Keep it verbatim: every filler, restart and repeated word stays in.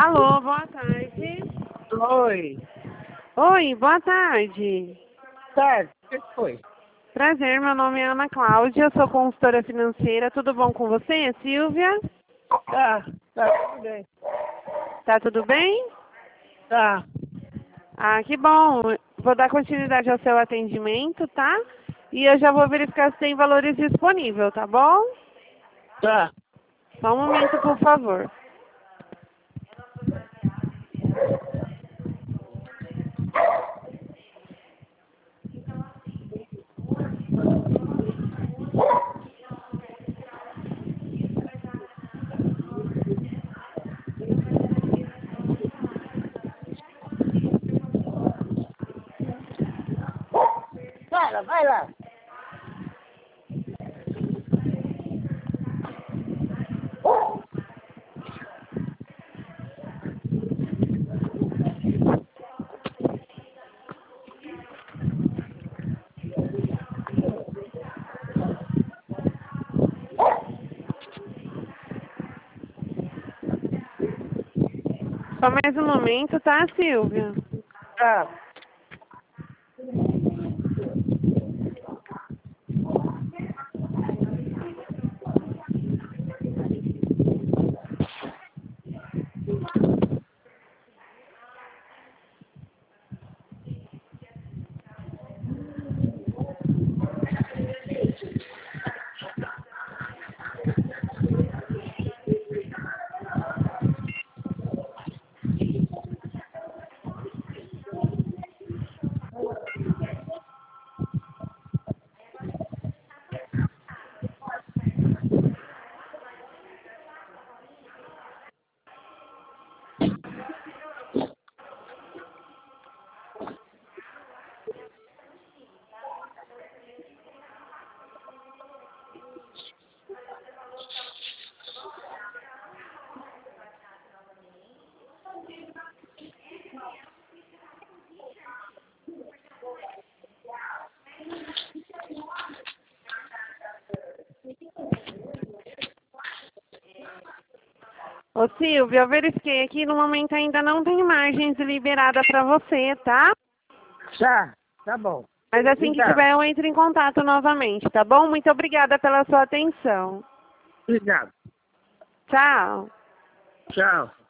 Alô, boa tarde. Oi. Oi, boa tarde. Tarde, o que foi? Prazer, meu nome é Ana Cláudia, eu sou consultora financeira. Tudo bom com você, Silvia? Tá, tá tudo bem. Tá tudo bem? Tá, Ah, que bom. Vou dar continuidade ao seu atendimento, tá? E eu já vou verificar se tem valores disponíveis, tá bom? tá. Só um momento, por favor. Cara, vai lá. Só mais um momento, tá, Silvia? Tá. Ô, Silvia, eu verifiquei aqui, no momento ainda não tem margens liberada para você, tá? Tá, tá bom. Mas assim que Obrigado. tiver, eu entro em contato novamente, tá bom? Muito obrigada pela sua atenção. Obrigado. Tchau. Tchau.